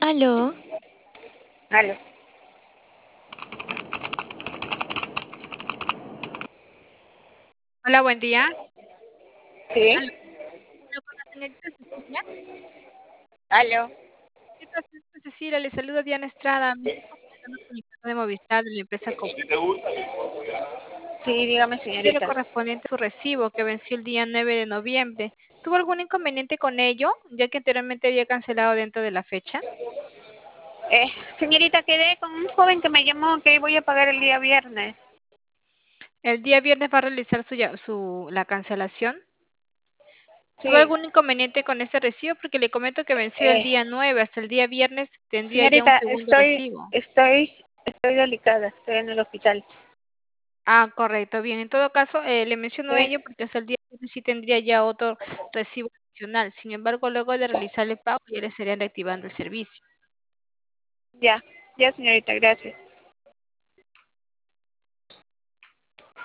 Aló, Aló. Hola, buen día. Sí. Aló, hablo con la señorita Cecilia. Aló. ¿Qué tal, señorita Cecilia? Le saluda Diana Estrada. Me estoy comunicando con el canal de Movistar de la empresa Cobán. Sí, dígame, De lo señorita. correspondiente a su recibo que venció el día 9 de noviembre. ¿Tuvo algún inconveniente con ello, ya que anteriormente había cancelado dentro de la fecha? Señorita, quedé con un joven que me llamó que voy a pagar el día viernes. El día viernes va a realizar la cancelación. ¿Tuvo Sí. algún inconveniente con este recibo? Porque le comento que venció el Eh, día 9, hasta el día viernes tendría ya un Señorita, segundo estoy, recibo. estoy, estoy delicada, estoy en el hospital. Ah, correcto, bien. En todo caso, le menciono Eh, ello porque hasta el día de hoy sí tendría ya otro recibo adicional. Sin embargo, luego de realizar el pago, ya le estarían reactivando el servicio. ya, ya, señorita, gracias.